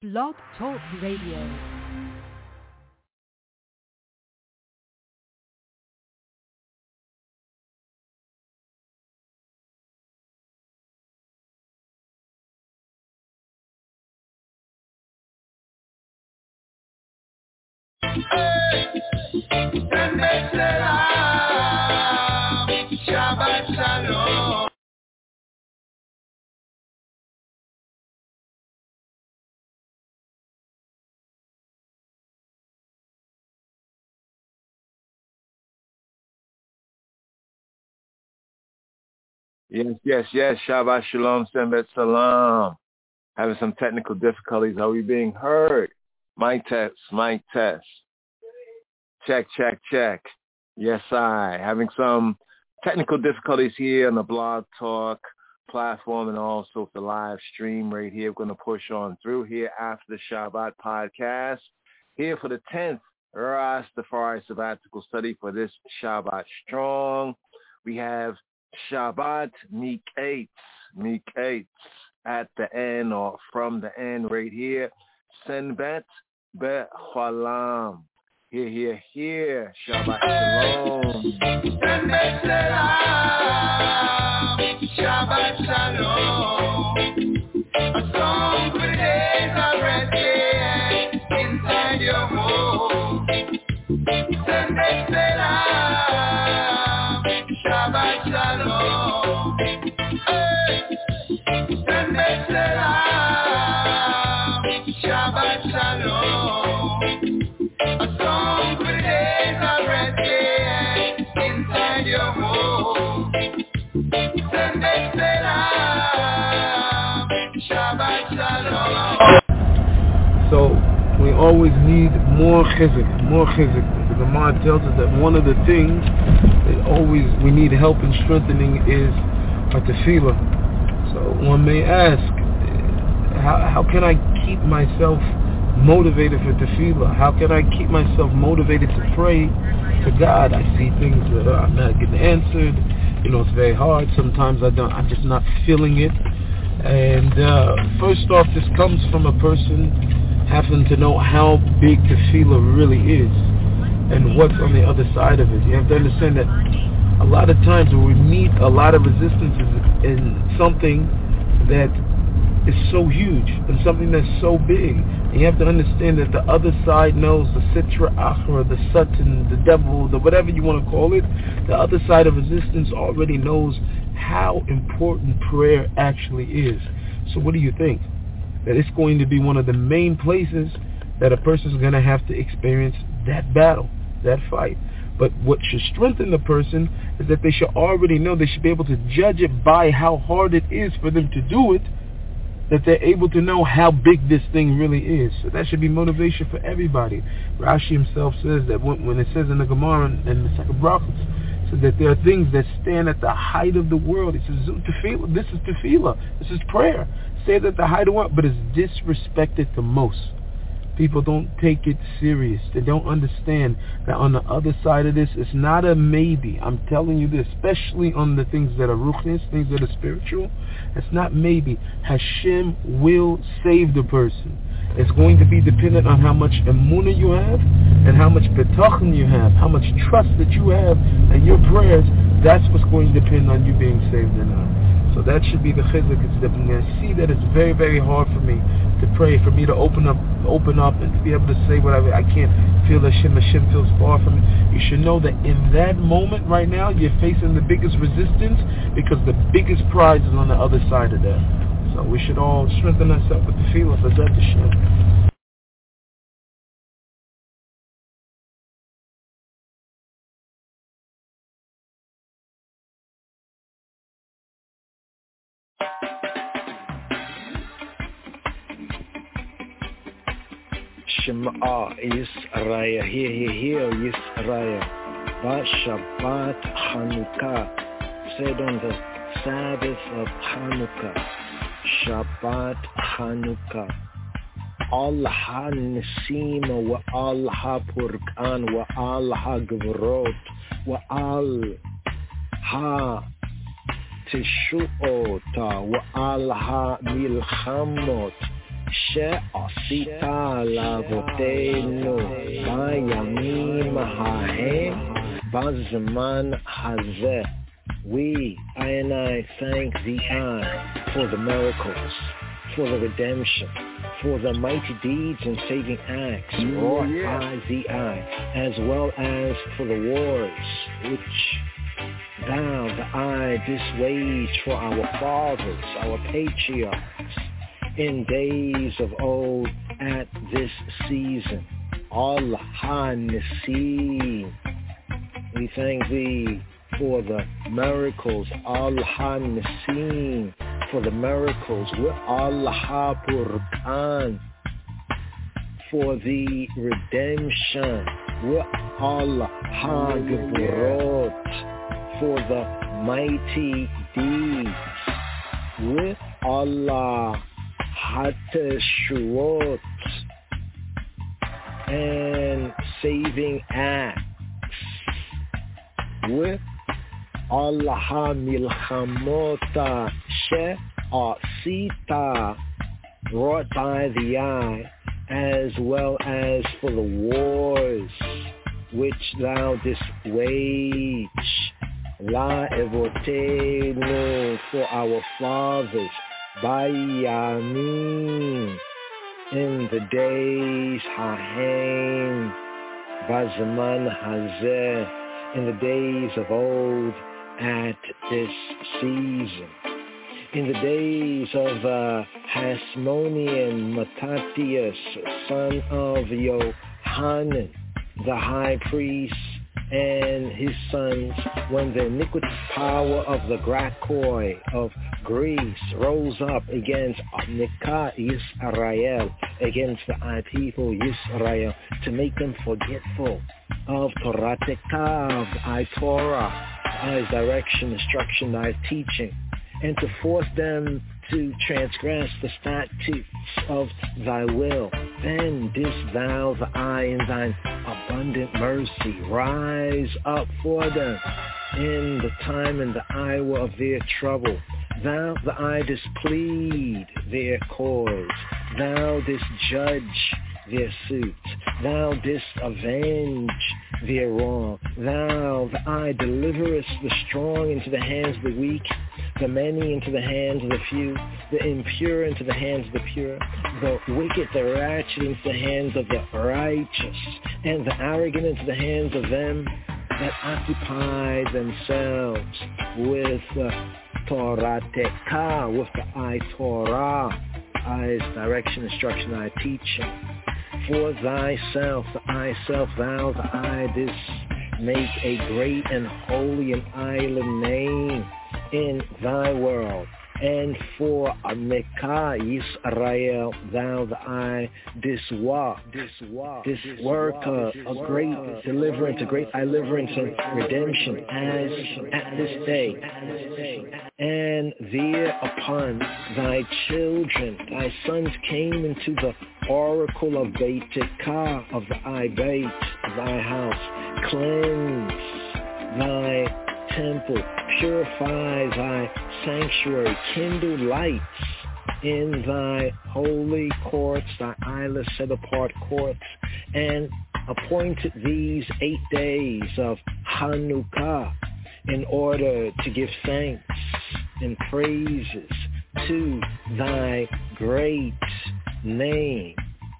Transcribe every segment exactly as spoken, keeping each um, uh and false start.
Blog Talk Radio. Shabbat Shalom. Yes, yes, yes. Shabbat Shalom, Sembet Salam. Having some technical difficulties. Are we being heard? Mic test, mic test. Check, check, check. Yes, I. Having some technical difficulties here on the Blog Talk platform and also the live stream right here. We're going to push on through here after the Shabbat podcast. Here for the tenth Rastafari sabbatical study for this Shabbat Strong. We have Shabbat Miketz, Miketz at the end or from the end right here. Senbet Be'cholam. Here, here, here. Shabbat Shalom. Senbet Salam. Shabbat Shalom. A song for the days of resting inside your home. Senbet Salam. Shabbat Shalom. Hey. Senbet Salam. Shabbat Shalom. A song for the days of resting inside your home. Senbet Salam. Shabbat Shalom. So we always need more chizuk, more chizuk. The Gemara tells us that one of the things that always we need help in strengthening is our tefillah. So one may ask, how, how can I keep myself motivated for tefillah? How can I keep myself motivated to pray to God? I see things that are not getting answered. You know, it's very hard. Sometimes I don't. I'm just not feeling it. And uh, first off, this comes from a person having to know how big tefillah really is and what's on the other side of it. You have to understand that a lot of times when we meet a lot of resistances in something that is so huge and something that's so big, and you have to understand that the other side knows, the Sitra Achra, the Satan, the devil, the whatever you want to call it, the other side of resistance already knows how important prayer actually is. So what do you think? That it's going to be one of the main places that a person is going to have to experience that battle, that fight. But what should strengthen the person is that they should already know, they should be able to judge it by how hard it is for them to do it, that they're able to know how big this thing really is. So that should be motivation for everybody. Rashi himself says that when, when it says in the Gemara and the second Brachos, so that there are things that stand at the height of the world. It says, tefillah, this is tefillah, this is prayer. Say that the height of the world, but it's disrespected the most. People don't take it serious. They don't understand that on the other side of this, it's not a maybe. I'm telling you this, especially on the things that are ruchnis, things that are spiritual. It's not maybe. Hashem will save the person. It's going to be dependent on how much emunah you have and how much betachon you have, how much trust that you have and your prayers. That's what's going to depend on you being saved or not. So that should be the chizuk. It's that I'm going to see that it's very, very hard for me to pray, for me to open up, open up, and to be able to say whatever. I can't feel Hashem. Hashem feels far from me. You should know that in that moment right now, you're facing the biggest resistance because the biggest prize is on the other side of that. So we should all strengthen ourselves with the feeling for that Hashem. Shema Yisraya, hear, hear, hear Yisraya. Shabbat Hanukkah, said on the Sabbath of Hanukkah. Shabbat Hanukkah. Al Ha-Nisim wa Al Ha-Purkan wa Al Ha-Gvrot wa Al Ha-Tishuota wa Al Ha-Milchamot she'asita lavotenu bayamim hahem bazman hazeh. We, I and I, thank thee I for the miracles, for the redemption, for the mighty deeds and saving acts wrought by thee I, as well as for the wars which thou, the I, didst wage for our fathers, our patriarchs, in days of old at this season. Allah ha-Nisim. We thank thee for the miracles, Al-Ha-Nisim, for the miracles, Al-Ha-Purkan, for the redemption, Al-Ha-Geburot, for the mighty deeds, Al-Ha-Teshuot, and saving acts, with Allah milchamota she'asita, wrought by the eye, as well as for the wars which thou didst wage, la evotenu, for our fathers, bayamim, in the days hahem, bazman hazeh, in the days of old, at this season. In the days of uh, Hasmonean Mattathias, son of Yohanan, the high priest, and his sons, when the iniquitous power of the Gracchoi of Greece rose up against Nika Yisrael, against the I people Yisrael, to make them forgetful of Torah Tekav, I Torah, I's direction, instruction, I's teaching, and to force them to transgress the statutes of thy will. Then didst thou, the I, in thine abundant mercy, rise up for them in the time and the hour of their trouble. Thou, the I, didst plead their cause. Thou didst judge their suit. Thou didst avenge their wrong. Thou, the I, deliverest the strong into the hands of the weak, the many into the hands of the few, the impure into the hands of the pure, the wicked, the ratchet into the hands of the righteous, and the arrogant into the hands of them that occupy themselves with the Torah Teka, with the I Torah, I's direction, instruction, I teaching. For thyself, the I self, thou, the I, didst make a great and holy and island name in thy world, and for Ameka Yisrael, thou, the I, this work, this work, this work uh, a great deliverance, a great deliverance and redemption as at this day. And thereupon thy children, thy sons came into the oracle of Beitekah, of the I Beit, thy house, cleanse thy temple, purify thy sanctuary, kindle lights in thy holy courts, thy eyeless set apart courts, and appointed these eight days of Hanukkah in order to give thanks and praises to thy great name.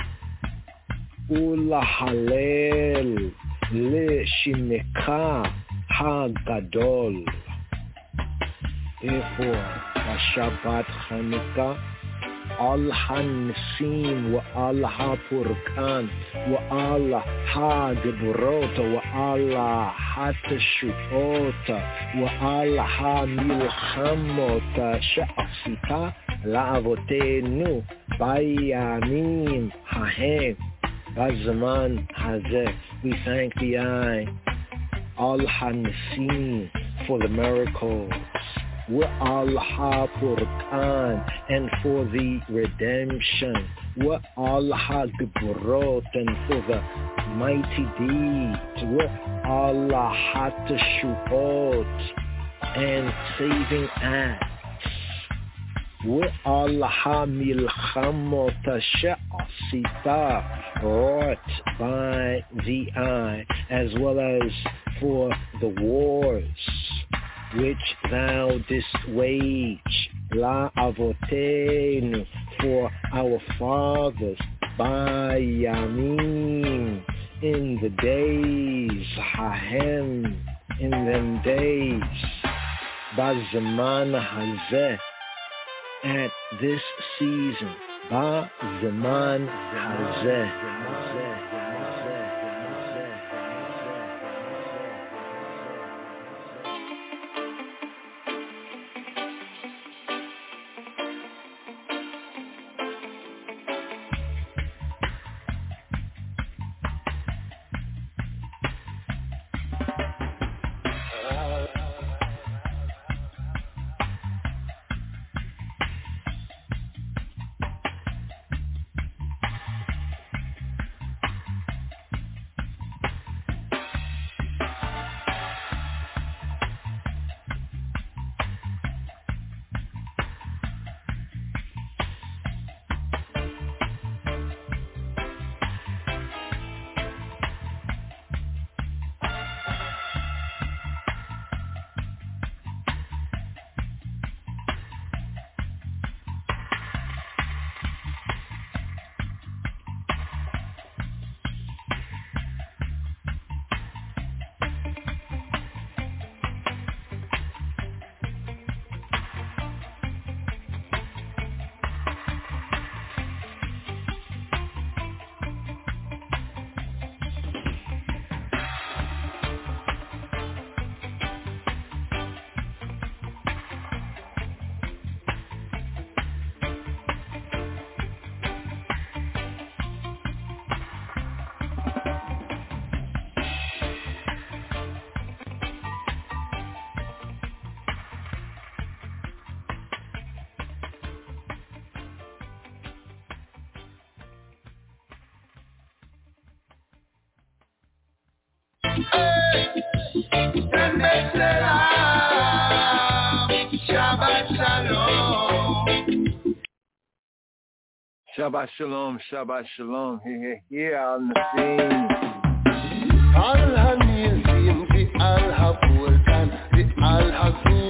Ulahalel Lishimeka HaGadol. Therefore, Shabbat Hanukkah, Al-Ha-Nisim wa Al-Ha-Purkan wa Al-Ha-Geburot wa Al-Ha-Teshuvot wa Al-Ha-Milchamot she'asita la'avotenu bayamim hahem bazman hazeh. We thank thee, I, Al-Ha-Nisim, for the miracles, wa Al-Ha-Purkan, and for the redemption, wa Al-Ha-Geburot, and for the mighty deeds, wa Al-Ha-Teshuvot, and saving acts. وَالْهَا مِلْخَمَّةَ شَعْصِتَا wrought by the eye, as well as for the wars which thou didst wage, La Avotenu, for our fathers, by Yamin, in the days, Hahem, in them days, Bazaman Hazeh, at this season, Bazaman Hazeh. Shabbat Shalom, Shabbat Shalom, here, here on the scene. Al-Hanil, the Al-Habul, the Al-Hazul.